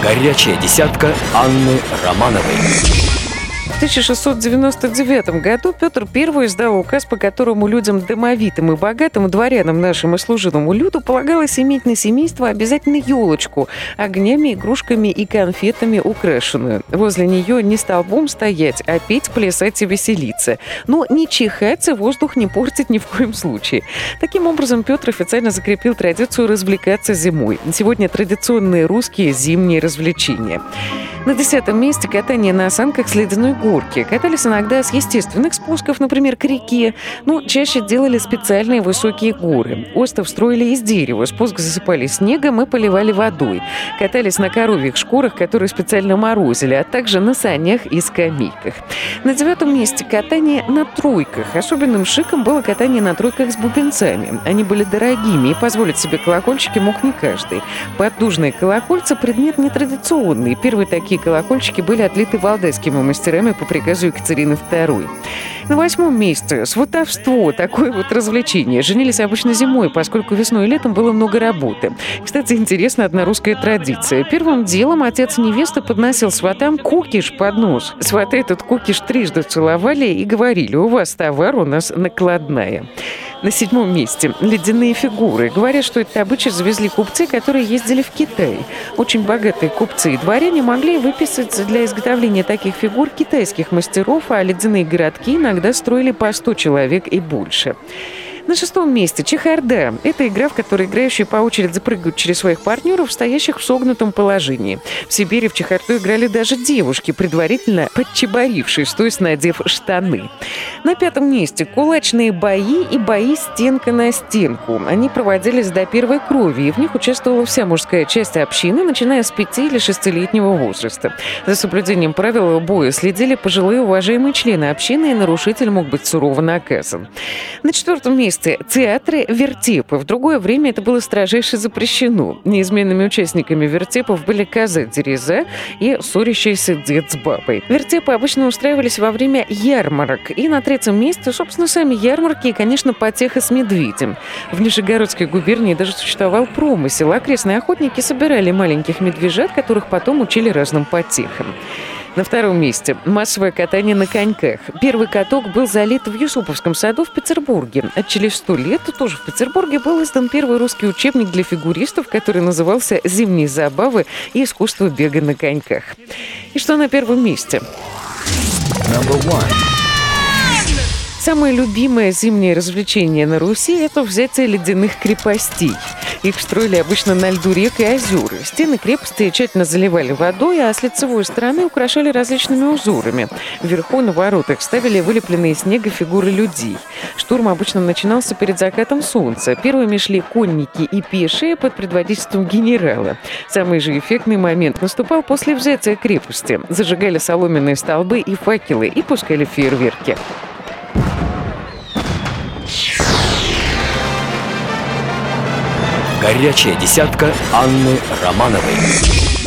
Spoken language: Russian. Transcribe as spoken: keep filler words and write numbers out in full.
Горячая десятка Анны Романовой. В тысяча шестьсот девяносто девятом году Петр Первый издал указ, по которому людям домовитым и богатым, дворянам нашим и служилому люду полагалось иметь на семейство обязательно елочку, огнями, игрушками и конфетами украшенную. Возле нее не столбом стоять, а петь, плясать и веселиться. Но не чихать и воздух не портить ни в коем случае. Таким образом, Петр официально закрепил традицию развлекаться зимой. Сегодня традиционные русские зимние развлечения. На десятом месте катание на санках с ледяной горки. Катались иногда с естественных спусков, например, к реке, но чаще делали специальные высокие горы. Остов строили из дерева, спуск засыпали снегом и поливали водой. Катались на коровьих шкурах, которые специально морозили, а также на санях и скамейках. На девятом месте катание на тройках. Особенным шиком было катание на тройках с бубенцами. Они были дорогими, и позволить себе колокольчики мог не каждый. Поддужные колокольцы – предмет нетрадиционный. Первые такие колокольчики были отлиты валдайскими мастерами по приказу Екатерины Второй. На восьмом месте сватовство, такое вот развлечение. Женились обычно зимой, поскольку весной и летом было много работы. Кстати, интересна одна русская традиция. Первым делом отец невесты подносил сватам кукиш под нос. Сваты этот кукиш трижды целовали и говорили: «У вас товар, у нас накладная». На седьмом месте ледяные фигуры. Говорят, что этот обычай завезли купцы, которые ездили в Китай. Очень богатые купцы и дворяне могли выписать для изготовления таких фигур китайских мастеров, а ледяные городки иногда строили по сто человек и больше. На шестом месте чехарда. Это игра, в которой играющие по очереди запрыгивают через своих партнеров, стоящих в согнутом положении. В Сибири в чехарду играли даже девушки, предварительно подчебарившись, то есть надев штаны. На пятом месте кулачные бои и бои стенка на стенку. Они проводились до первой крови, и в них участвовала вся мужская часть общины, начиная с пяти- или шестилетнего возраста. За соблюдением правил боя следили пожилые уважаемые члены общины, и нарушитель мог быть сурово наказан. На четвертом месте театры вертепы. В другое время это было строжайше запрещено. Неизменными участниками вертепов были коза Дереза и ссорящийся дед с бабой. Вертепы обычно устраивались во время ярмарок. И на третьем месте, собственно, сами ярмарки и, конечно, потеха с медведем. В Нижегородской губернии даже существовал промысел. Окрестные охотники собирали маленьких медвежат, которых потом учили разным потехам. На втором месте массовое катание на коньках. Первый каток был залит в Юсуповском саду в Петербурге. А через сто лет тоже в Петербурге был издан первый русский учебник для фигуристов, который назывался «Зимние забавы и искусство бега на коньках». И что на первом месте? Самое любимое зимнее развлечение на Руси – это взятие ледяных крепостей. Их строили обычно на льду рек и озер. Стены крепости тщательно заливали водой, а с лицевой стороны украшали различными узорами. Вверху на воротах ставили вылепленные из снега фигуры людей. Штурм обычно начинался перед закатом солнца. Первыми шли конники и пешие под предводительством генерала. Самый же эффектный момент наступал после взятия крепости. Зажигали соломенные столбы и факелы и пускали фейерверки. Горячая десятка Анны Романовой.